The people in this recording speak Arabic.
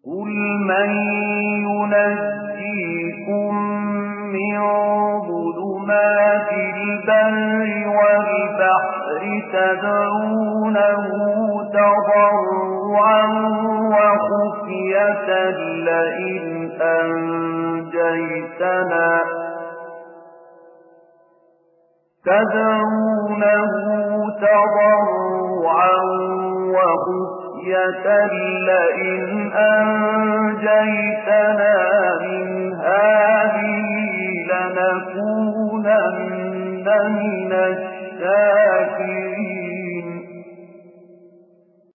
قل من ينجيكم من ظلمات البر والبحر تدعونه تضرعا وخفية لئن أنجيتنا من هذه لنكونن من الشاكرين